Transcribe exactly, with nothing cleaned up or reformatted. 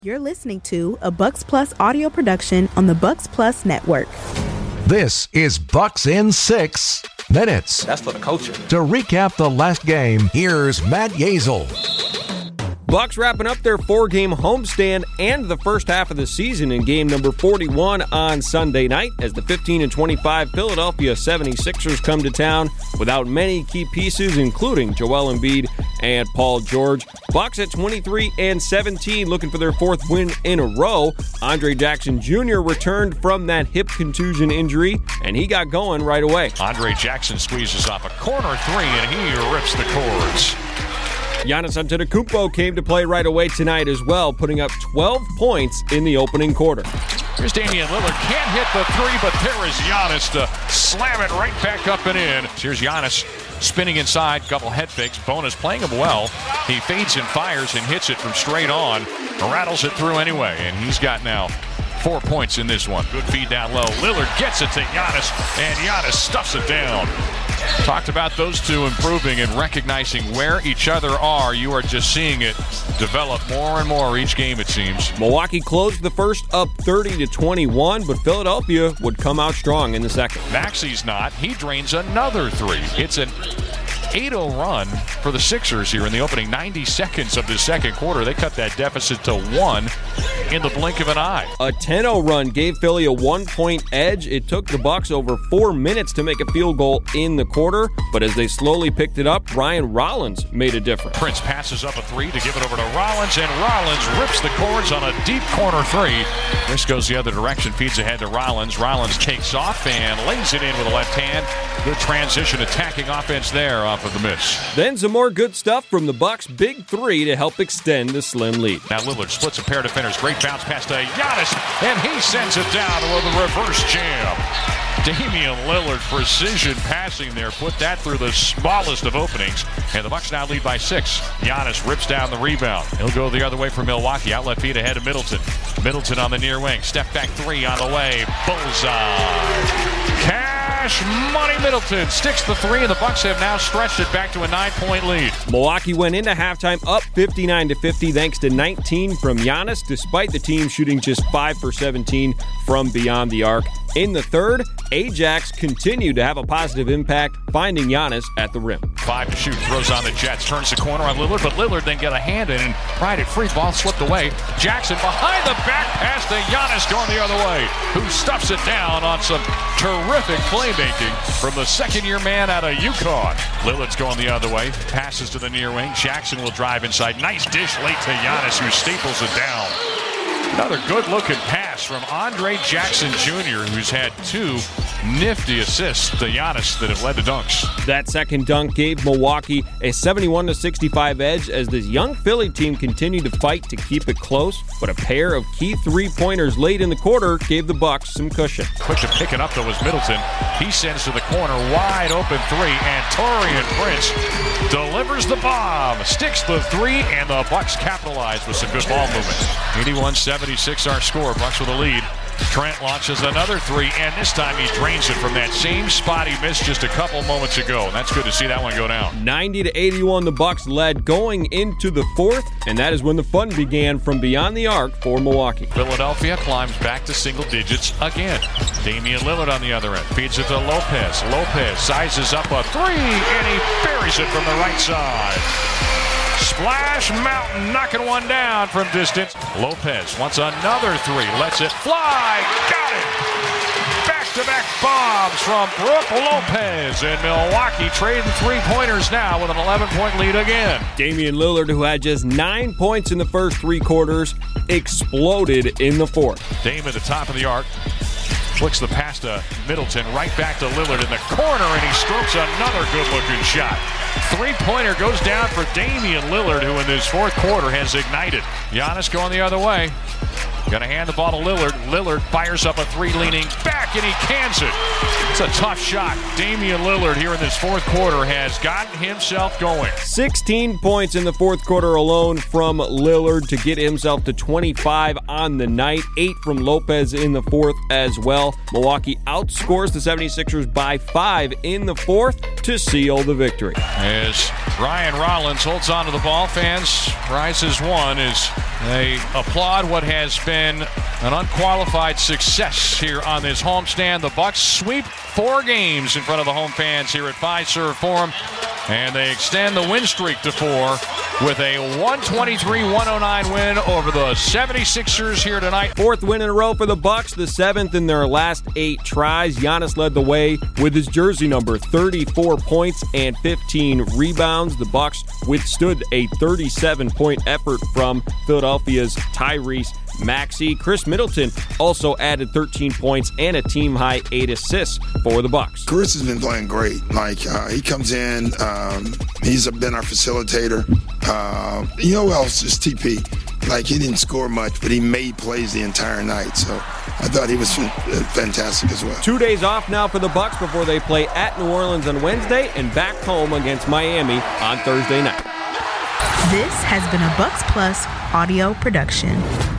You're listening to a Bucks Plus audio production on the Bucks Plus Network. This is Bucks in six minutes. That's for the culture. To recap the last game, here's Matt Yazel. Bucks wrapping up their four-game homestand and the first half of the season in game number forty-one on Sunday night as the fifteen and twenty-five Philadelphia seventy-sixers come to town without many key pieces, including Joel Embiid and Paul George. Bucks at twenty-three and seventeen, looking for their fourth win in a row. Andre Jackson Junior returned from that hip contusion injury, and he got going right away. Andre Jackson squeezes off a corner three, and he rips the cords. Giannis Antetokounmpo came to play right away tonight as well, putting up twelve points in the opening quarter. Here's Damian Lillard. Can't hit the three, but there is Giannis to slam it right back up and in. Here's Giannis spinning inside, couple head fakes. Bonus playing him well. He fades and fires and hits it from straight on. Rattles it through anyway, and he's got now four points in this one. Good feed down low. Lillard gets it to Giannis, and Giannis stuffs it down. Talked about those two improving and recognizing where each other are. You are just seeing it develop more and more each game, it seems. Milwaukee closed the first up thirty to twenty-one, but Philadelphia would come out strong in the second. Maxey's not. He drains another three. It's an eight oh run for the Sixers here in the opening ninety seconds of the second quarter. They cut that deficit to one in the blink of an eye. A ten oh run gave Philly a one-point edge. It took the Bucks over four minutes to make a field goal in the quarter, but as they slowly picked it up, Ryan Rollins made a difference. Prince passes up a three to give it over to Rollins, and Rollins rips the cords on a deep corner three. This goes the other direction, feeds ahead to Rollins. Rollins takes off and lays it in with a left hand. Good transition attacking offense there off of the miss. Then some more good stuff from the Bucks' big three to help extend the slim lead. Now Lillard splits a pair of defenders. Great bounce pass to Giannis, and he sends it down with a reverse jam. Damian Lillard, precision passing there, put that through the smallest of openings, and the Bucks now lead by six. Giannis rips down the rebound. He'll go the other way for Milwaukee. Outlet feed ahead of Middleton. Middleton on the near wing. Step back three on the way. Bullseye. Cash Money Middleton sticks the three, and the Bucks have now stretched it back to a nine-point lead. Milwaukee went into halftime up fifty-nine to fifty thanks to nineteen from Giannis, despite the team shooting just five for seventeen from beyond the arc. In the third, Ajax continued to have a positive impact, finding Giannis at the rim. Five to shoot, throws on the Jets, turns the corner on Lillard, but Lillard then got a hand in and pried it free. Ball slipped away. Jackson behind the back pass to Giannis going the other way, who stuffs it down on some terrific playmaking from the second-year man out of UConn. Lillard's going the other way, passes to the near wing. Jackson will drive inside. Nice dish late to Giannis, who staples it down. Another good-looking pass from Andre Jackson Junior, who's had two nifty assists to Giannis that have led to dunks. That second dunk gave Milwaukee a seventy-one to sixty-five edge as this young Philly team continued to fight to keep it close, but a pair of key three-pointers late in the quarter gave the Bucks some cushion. Quick to pick it up, though, was Middleton. He sends to the corner, wide open three, and Taurean Prince delivers the bomb, sticks the three, and the Bucks capitalize with some good ball movement. eighty-one seventy-six our score, Bucks with a lead. Trent launches another three, and this time he drains it from that same spot he missed just a couple moments ago. And that's good to see that one go down. ninety to eighty-one, the Bucks led going into the fourth, and that is when the fun began from beyond the arc for Milwaukee. Philadelphia climbs back to single digits again. Damian Lillard on the other end. Feeds it to Lopez. Lopez sizes up a three, and he buries it from the right side. Splash Mountain knocking one down from distance. Lopez wants another three. Lets it fly. Got it. Back-to-back bombs from Brook Lopez. And Milwaukee trading three-pointers now with an eleven-point lead again. Damian Lillard, who had just nine points in the first three quarters, exploded in the fourth. Dame at the top of the arc. Flicks the pass to Middleton, right back to Lillard in the corner, and he strokes another good-looking shot. Three-pointer goes down for Damian Lillard, who in this fourth quarter has ignited. Giannis going the other way. Gonna hand the ball to Lillard. Lillard fires up a three leaning back, and he cans it. It's It's a tough shot. Damian Lillard here in this fourth quarter has gotten himself going. sixteen points in the fourth quarter alone from Lillard to get himself to twenty-five on the night. Eight from Lopez in the fourth as well. Milwaukee outscores the seventy-sixers by five in the fourth to seal the victory. As Ryan Rollins holds on to the ball, fans rises one as they applaud what has been an unqualified success here on this homestand. The Bucks sweep four games in front of the home fans here at Fiserv Forum, and they extend the win streak to four with a one twenty-three one oh nine win over the seventy-sixers here tonight. Fourth win in a row for the Bucks, the seventh in their last eight tries. Giannis led the way with his jersey number, thirty-four points and fifteen rebounds. The Bucks withstood a thirty-seven point effort from Philadelphia's Tyrese Maxey. Chris Middleton also added thirteen points and a team-high eight assists for the Bucks. Chris has been playing great. Like, uh, he comes in, um, he's been our facilitator. Uh, you know who else is T P? Like, he didn't score much, but he made plays the entire night. So I thought he was fantastic as well. Two days off now for the Bucks before they play at New Orleans on Wednesday and back home against Miami on Thursday night. This has been a Bucks Plus audio production.